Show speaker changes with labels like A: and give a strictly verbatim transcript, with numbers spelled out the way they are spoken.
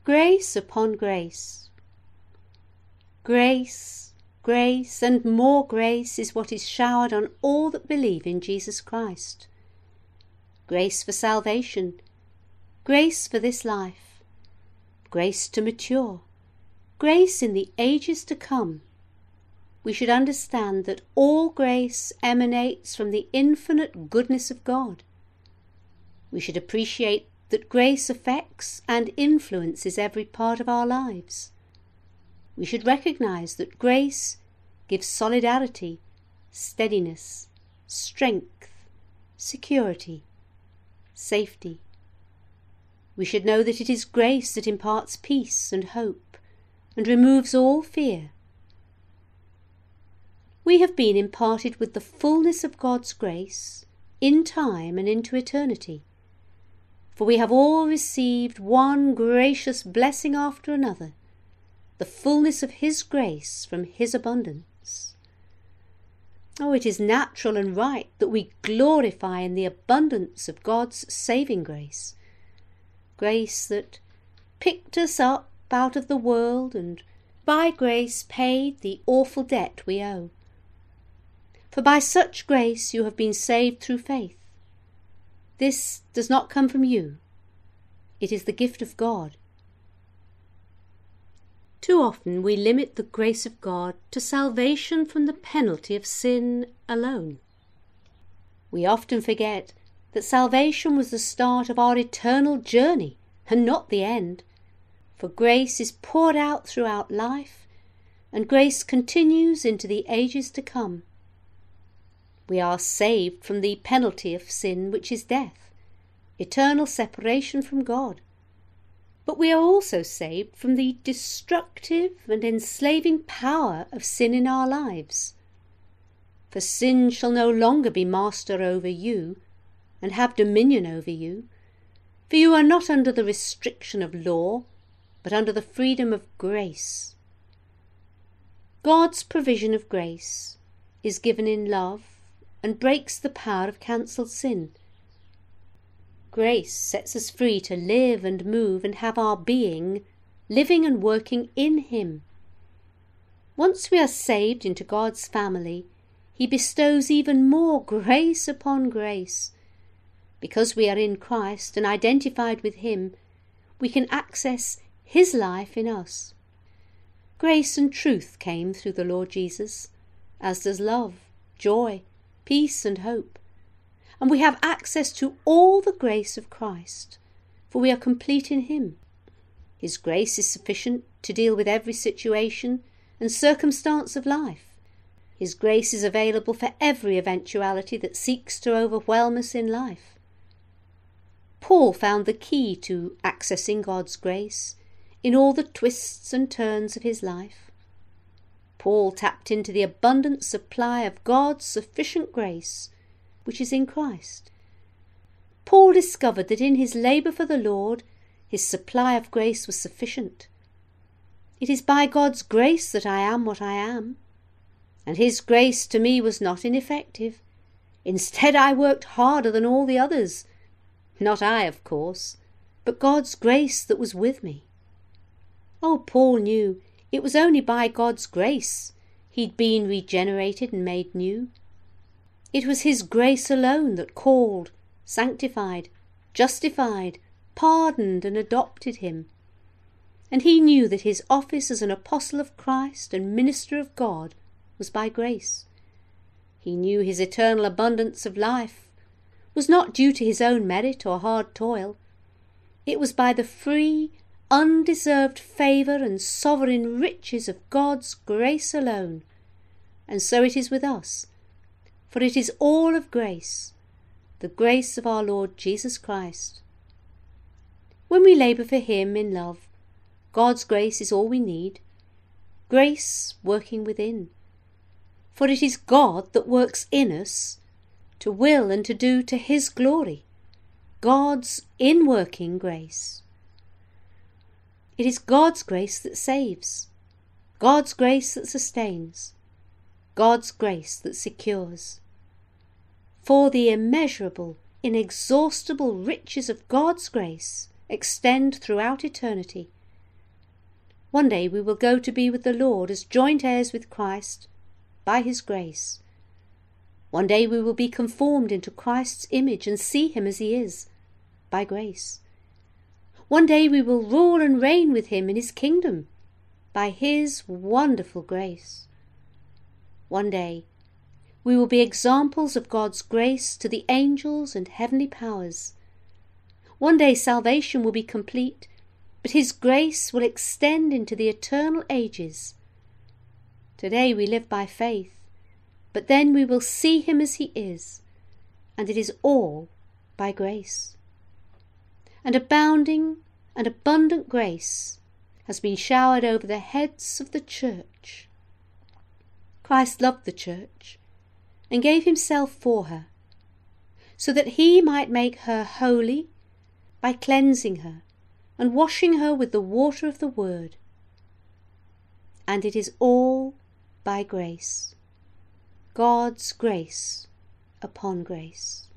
A: Grace upon grace. Grace, grace, and more grace is what is showered on all that believe in Jesus Christ. Grace for salvation, grace for this life, grace to mature, grace in the ages to come. We should understand that all grace emanates from the infinite goodness of God. We should appreciate that grace affects and influences every part of our lives. We should recognize that grace gives solidarity, steadiness, strength, security, safety. We should know that it is grace that imparts peace and hope and removes all fear. We have been imparted with the fullness of God's grace in time and into eternity. For we have all received one gracious blessing after another, the fullness of His grace from His abundance. Oh, it is natural and right that we glorify in the abundance of God's saving grace, grace that picked us up out of the world and by grace paid the awful debt we owe. For by such grace you have been saved through faith. This does not come from you. It is the gift of God. Too often we limit the grace of God to salvation from the penalty of sin alone. We often forget that salvation was the start of our eternal journey and not the end. For grace is poured out throughout life, and grace continues into the ages to come. We are saved from the penalty of sin, which is death, eternal separation from God. But we are also saved from the destructive and enslaving power of sin in our lives. For sin shall no longer be master over you and have dominion over you, for you are not under the restriction of law, but under the freedom of grace. God's provision of grace is given in love and breaks the power of cancelled sin. Grace sets us free to live and move and have our being, living and working in Him. Once we are saved into God's family, He bestows even more grace upon grace. Because we are in Christ and identified with Him, we can access His life in us. Grace and truth came through the Lord Jesus, as does love, joy, peace and hope. And we have access to all the grace of Christ, for we are complete in Him. His grace is sufficient to deal with every situation and circumstance of life. His grace is available for every eventuality that seeks to overwhelm us in life. Paul found the key to accessing God's grace in all the twists and turns of his life. Paul tapped into the abundant supply of God's sufficient grace, which is in Christ. Paul discovered that in his labour for the Lord, his supply of grace was sufficient. It is by God's grace that I am what I am, and His grace to me was not ineffective. Instead, I worked harder than all the others. Not I, of course, but God's grace that was with me. Oh, Paul knew it was only by God's grace he'd been regenerated and made new. It was His grace alone that called, sanctified, justified, pardoned and adopted him. And he knew that his office as an apostle of Christ and minister of God was by grace. He knew his eternal abundance of life was not due to his own merit or hard toil. It was by the free, undeserved favour and sovereign riches of God's grace alone. And so it is with us, for it is all of grace, the grace of our Lord Jesus Christ. When we labour for Him in love, God's grace is all we need, grace working within. For it is God that works in us, to will and to do to His glory, God's in-working grace. It is God's grace that saves, God's grace that sustains, God's grace that secures. For the immeasurable, inexhaustible riches of God's grace extend throughout eternity, One day we will go to be with the Lord as joint heirs with Christ by his grace. One day we will be conformed into Christ's image and see him as he is by grace. One day we will rule and reign with him in his kingdom by his wonderful grace. One day we will be examples of God's grace to the angels and heavenly powers. One day salvation will be complete, but his grace will extend into the eternal ages. Today we live by faith, but then we will see him as he is, and it is all by grace. And abounding and abundant grace has been showered over the heads of the church. Christ loved the church and gave himself for her, so that he might make her holy by cleansing her and washing her with the water of the word. And it is all by grace, God's grace upon grace.